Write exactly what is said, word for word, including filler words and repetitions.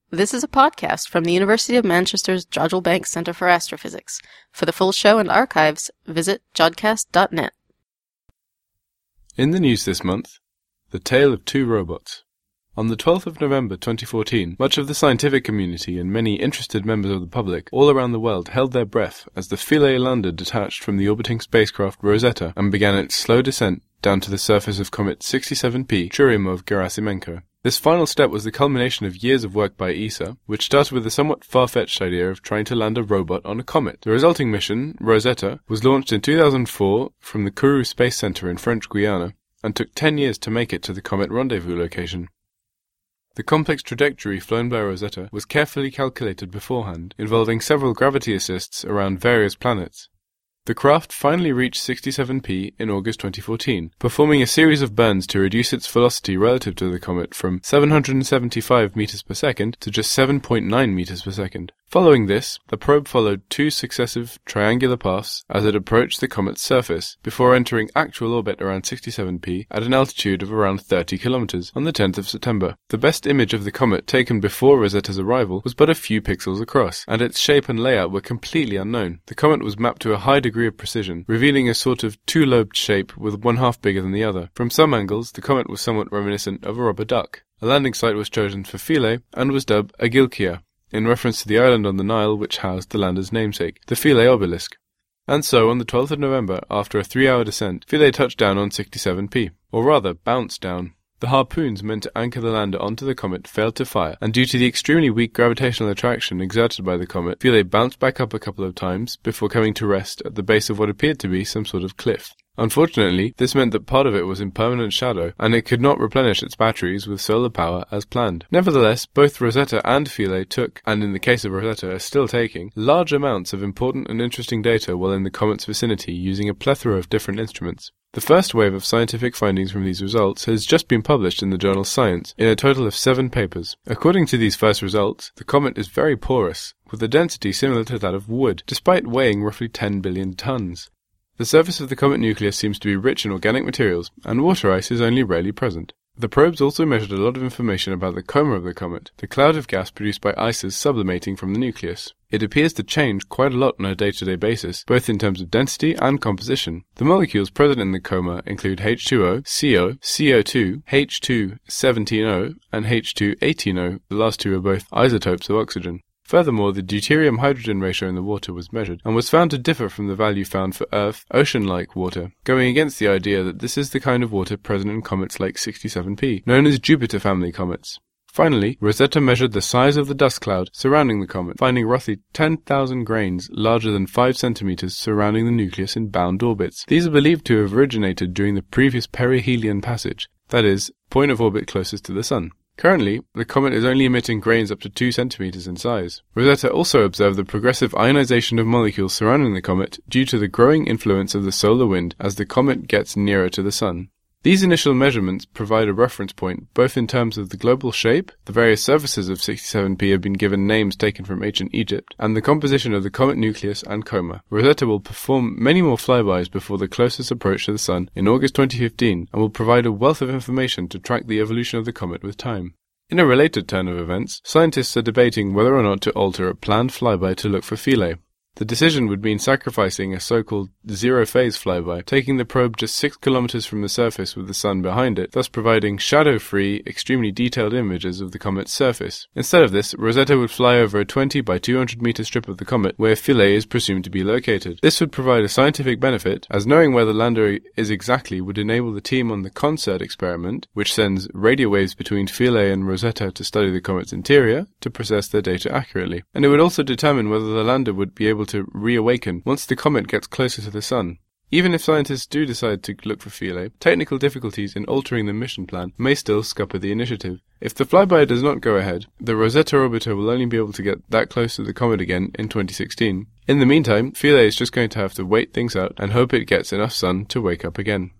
This is a podcast from the University of Manchester's Jodrell Bank Centre for Astrophysics. For the full show and archives, visit jodcast dot net. In the news this month, the tale of two robots. On the twelfth of November twenty fourteen, much of the scientific community and many interested members of the public all around the world held their breath as the Philae lander detached from the orbiting spacecraft Rosetta and began its slow descent down to the surface of comet sixty-seven P Churyumov-Gerasimenko. This final step was the culmination of years of work by E S A, which started with the somewhat far-fetched idea of trying to land a robot on a comet. The resulting mission, Rosetta, was launched in two thousand four from the Kourou Space Center in French Guiana and took ten years to make it to the comet rendezvous location. The complex trajectory flown by Rosetta was carefully calculated beforehand, involving several gravity assists around various planets. The craft finally reached sixty-seven P in August twenty fourteen, performing a series of burns to reduce its velocity relative to the comet from seven hundred seventy-five meters per second to just seven point nine meters per second. Following this, the probe followed two successive triangular paths as it approached the comet's surface, before entering actual orbit around sixty-seven P at an altitude of around thirty kilometers on the tenth of September. The best image of the comet taken before Rosetta's arrival was but a few pixels across, and its shape and layout were completely unknown. The comet was mapped to a high degree of precision, revealing a sort of two-lobed shape with one half bigger than the other. From some angles, the comet was somewhat reminiscent of a rubber duck. A landing site was chosen for Philae and was dubbed Agilkia, in reference to the island on the Nile which housed the lander's namesake, the Philae obelisk. And so, on the twelfth of November, after a three-hour descent, Philae touched down on sixty-seven P, or rather, bounced down. The harpoons meant to anchor the lander onto the comet failed to fire, and due to the extremely weak gravitational attraction exerted by the comet, Philae bounced back up a couple of times before coming to rest at the base of what appeared to be some sort of cliff. Unfortunately, this meant that part of it was in permanent shadow, and it could not replenish its batteries with solar power as planned. Nevertheless, both Rosetta and Philae took, and in the case of Rosetta are still taking, large amounts of important and interesting data while in the comet's vicinity using a plethora of different instruments. The first wave of scientific findings from these results has just been published in the journal Science, in a total of seven papers. According to these first results, the comet is very porous, with a density similar to that of wood, despite weighing roughly ten billion tons. The surface of the comet nucleus seems to be rich in organic materials, and water ice is only rarely present. The probes also measured a lot of information about the coma of the comet, the cloud of gas produced by ices sublimating from the nucleus. It appears to change quite a lot on a day-to-day basis, both in terms of density and composition. The molecules present in the coma include H two O, C O, C O two, H two seventeen O, and H two eighteen O. The last two are both isotopes of oxygen. Furthermore, the deuterium-hydrogen ratio in the water was measured, and was found to differ from the value found for Earth ocean-like water, going against the idea that this is the kind of water present in comets like sixty-seven P, known as Jupiter family comets. Finally, Rosetta measured the size of the dust cloud surrounding the comet, finding roughly ten thousand grains larger than five centimeters surrounding the nucleus in bound orbits. These are believed to have originated during the previous perihelion passage, that is, point of orbit closest to the Sun. Currently, the comet is only emitting grains up to two centimeters in size. Rosetta also observed the progressive ionization of molecules surrounding the comet due to the growing influence of the solar wind as the comet gets nearer to the Sun. These initial measurements provide a reference point both in terms of the global shape, the various surfaces of sixty-seven P have been given names taken from ancient Egypt, and the composition of the comet nucleus and coma. Rosetta will perform many more flybys before the closest approach to the Sun in August twenty fifteen, and will provide a wealth of information to track the evolution of the comet with time. In a related turn of events, scientists are debating whether or not to alter a planned flyby to look for Philae. The decision would mean sacrificing a so-called zero-phase flyby, taking the probe just six kilometers from the surface with the Sun behind it, thus providing shadow-free, extremely detailed images of the comet's surface. Instead of this, Rosetta would fly over a twenty by two hundred meter strip of the comet where Philae is presumed to be located. This would provide a scientific benefit, as knowing where the lander is exactly would enable the team on the CONSERT experiment, which sends radio waves between Philae and Rosetta to study the comet's interior, to process their data accurately. And it would also determine whether the lander would be able to reawaken once the comet gets closer to the Sun. Even if scientists do decide to look for Philae, technical difficulties in altering the mission plan may still scupper the initiative. If the flyby does not go ahead, the Rosetta orbiter will only be able to get that close to the comet again in twenty sixteen. In the meantime, Philae is just going to have to wait things out and hope it gets enough sun to wake up again.